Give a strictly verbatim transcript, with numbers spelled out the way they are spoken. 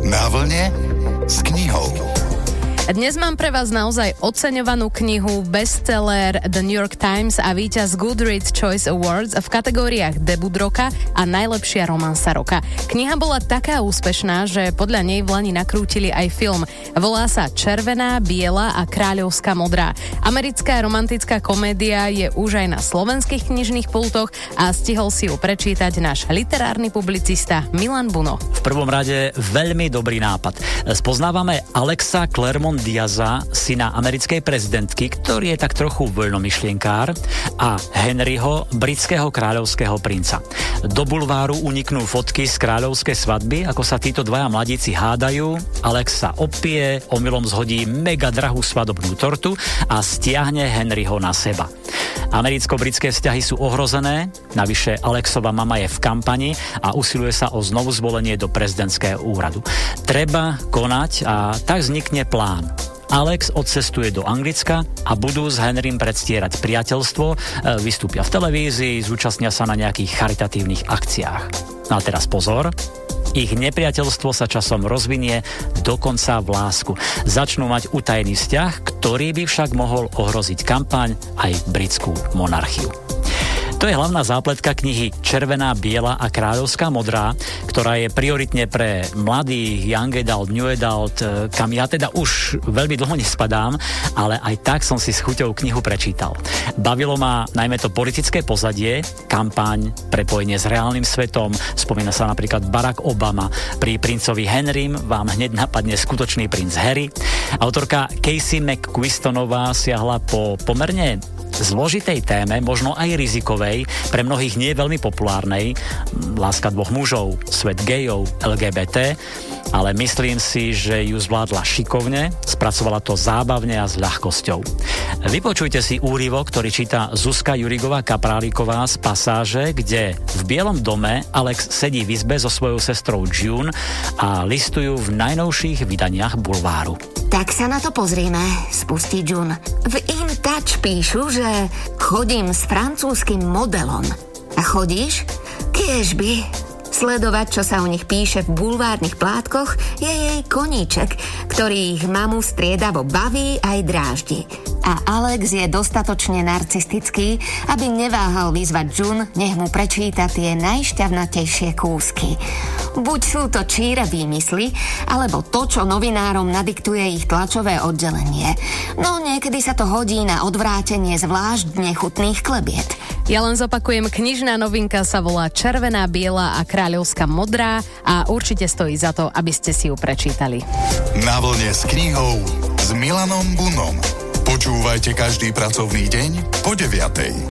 Na vlne s knihou. Dnes mám pre vás naozaj oceňovanú knihu, bestseller The New York Times a víťaz Goodreads Choice Awards v kategóriách debut roka a najlepšia romansa roka. Kniha bola taká úspešná, že podľa nej v lani nakrútili aj film. Volá sa Červená, biela a kráľovská modrá. Americká romantická komédia je už aj na slovenských knižných pultoch a stihol si ju prečítať náš literárny publicista Milan Buno. V prvom rade veľmi dobrý nápad. Spoznávame Alexa Claremont Diaza, syna americkej prezidentky, ktorý je tak trochu voľnomyšlienkár, a Henryho, britského kráľovského princa. Do bulváru uniknú fotky z kráľovskej svadby, ako sa títo dvaja mladíci hádajú. Alex sa opije, omylom zhodí mega drahú svadobnú tortu a stiahne Henryho na seba. Americko-britské vzťahy sú ohrozené, navyše Alexova mama je v kampani a usiluje sa o znovu zvolenie do prezidentského úradu. Treba konať a tak vznikne plán. Alex odcestuje do Anglicka a budú s Henrym predstierať priateľstvo, vystúpia v televízii, zúčastnia sa na nejakých charitatívnych akciách. No a teraz pozor, ich nepriateľstvo sa časom rozvinie dokonca v lásku. Začnú mať utajený vzťah, ktorý by však mohol ohroziť kampaň aj britskú monarchiu. To je hlavná zápletka knihy Červená, biela a kráľovská modrá, ktorá je prioritne pre mladých, young adult, new adult, kam ja teda už veľmi dlho nespadám, ale aj tak som si s chuťou knihu prečítal. Bavilo ma najmä to politické pozadie, kampaň, prepojenie s reálnym svetom, spomína sa napríklad Barack Obama. Pri princovi Henrym vám hneď napadne skutočný princ Harry. Autorka Casey McQuistonová siahla po pomerne zložitej téme, možno aj rizikovej, pre mnohých nie veľmi populárnej, láska dvoch mužov, svet gejov, el gé bé té, ale myslím si, že ju zvládla šikovne, spracovala to zábavne a s ľahkosťou. Vypočujte si úryvok, ktorý číta Zuzka Jurigová-Kapráliková z pasáže, kde v Bielom dome Alex sedí v izbe so svojou sestrou June a listujú v najnovších vydaniach bulváru. Tak sa na to pozrieme, spustí June. V In Touch píšu, že chodím s francúzskym modelom. A chodíš? Kiežby. Sledovať, čo sa o nich píše v bulvárnych plátkoch, je jej koníček, ktorý ich mamu striedavo baví aj dráždi. A Alex je dostatočne narcistický, aby neváhal vyzvať June, nech mu prečíta tie najšťavnatejšie kúsky. Buď sú to číre výmysly, alebo to, čo novinárom nadiktuje ich tlačové oddelenie. No niekedy sa to hodí na odvrátenie zvlášť nechutných klebiet. Ja len zopakujem, knižná novinka sa volá Červená, biela a kráľovská modrá a určite stojí za to, aby ste si ju prečítali. Na vlne s knihou s Milanom Bunom. Počúvajte každý pracovný deň po deviatej.